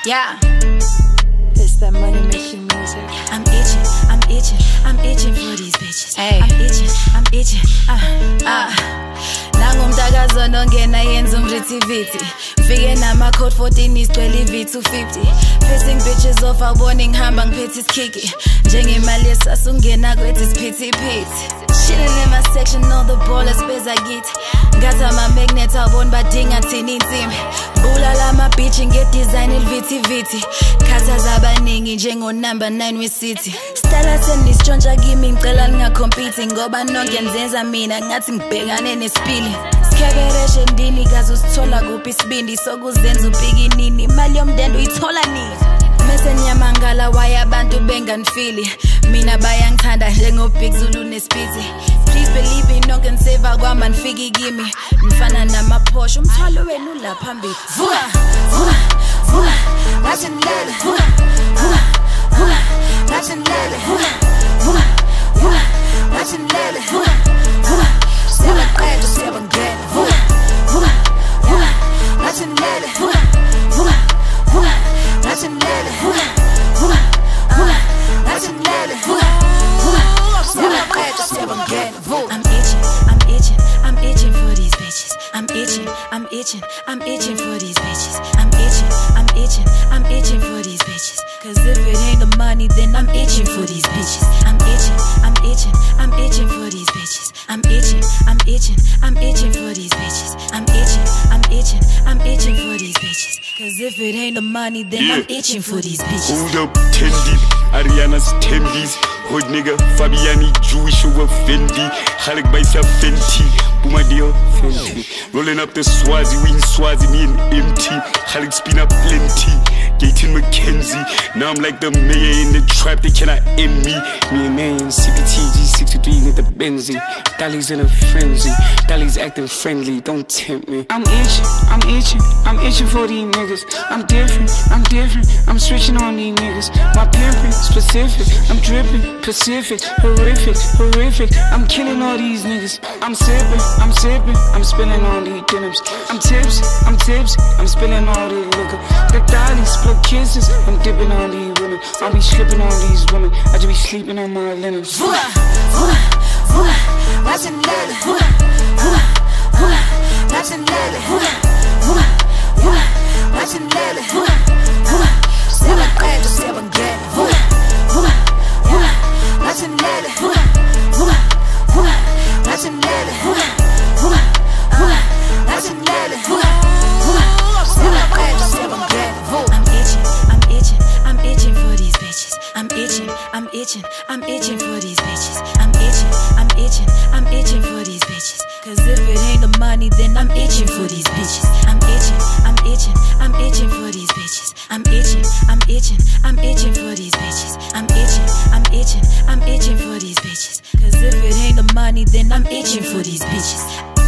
Yeah. It's that money making music. I'm itching for these bitches. Hey. I'm itching. Nangumdakazo nongena yenza umrithivithi. Mfike nama-code 14 isicwela i-V250. Pissing bitches off awubona ngihamba ngiphethe isikiki. Njengemali yesasa ungena kwethi isiphithiphithi. Chillin' in my section, all the ballers beza kithi. Ngathi ama-magnet awubona badinga thina insimbi. Bula lama bitch nge-design il-VT-VT. Khathaza abaningi njengo-number 9 we-city. Stella sendisitshontsha kimi ngicela ningakhompiti. Ngoba nonke nzenza mina ngathi ngibhekane nesipili. Sikebereshe ndini kaze usithola kuphi isibindi. Sokuzenza ubhikinini imali yomndende uyithola nini. Mese niyamangala waye abantu benganifili. Mina bayangithanda njengo-Big Zulu neSpitzy. Please believe me nonke niseva kwama nifiki kimi. Nifana nama-Porsche umthwalo wenu ula phambili. Vuka, vuka, vuka, ngathi nilele. Vuka, vuka, vuka, ngathi nilele. Vuka, vuka, vuka, ngathi nilele. Vuka, vuka, siyabaqeda siyabangena. Vuka, vuka, vuka, ngathi nilele. Vuka, vuka, vuka, ngathi nilele. Vuka, vuka, vuka, ngathi nilele. Vuka, vuka, siyabaqeda siyabangena. Vuka. I'm itching for these bitches. I'm itching for these bitches. I'm itching for these bitches. Cause if it ain't the money, then I'm itching for these bitches. I'm itching for these bitches. I'm itching for these bitches. I'm itching for these bitches. Cause if it ain't the money, then I'm itching for these bitches. Hold up, 10 deep, Ariana's 10 D's. Hood nigga, Fabiani, Jewish over Fendi. Khalek by Fenty, Boomadio, Fenty. Rolling up the Swazi, we in Swazi, me and empty. Khalek spin up plenty. Gaten McKenzie. Now I'm like the mayor in the trap, they cannot end me. Me and man, CPTG 63 with the Benzie. Dolly's in a frenzy. Dolly's acting friendly, don't tempt me. I'm itching for these niggas. I'm different, I'm switching on these niggas. My pimpin' specific, I'm drippin', Pacific, horrific. I'm killing all these niggas. I'm sippin', I'm spilling all these denims. I'm tipsy, I'm spilling all these liquor. The Dolly split kisses, I'm dipping on these women. I'll be slipping on these women, I just be sleeping on my linens. Vuka, vuka, vuka, ngathi nilele. Vuka, vuka, vuka, ngathi nilele. Vuka, vuka, vuka, ngathi nilele. Vuka, vuka, siyabaqeda siyabangena. Vuka, vuka, vuka, ngathi nilele. Vuka, vuka, vuka, ngathi nilele. Vuka, vuka, vuka, ngathi nilele. Vuka, vuka, siyabaqeda siyabangena. Vuka. I'm itching for these bitches. I'm itching for these bitches. I'm itching for these bitches. Cause if it ain't the money, then I'm itching for these bitches. I'm itching for these bitches. I'm itching for these bitches. I'm itching for these bitches. Cause if it ain't the money, then I'm itching for these bitches.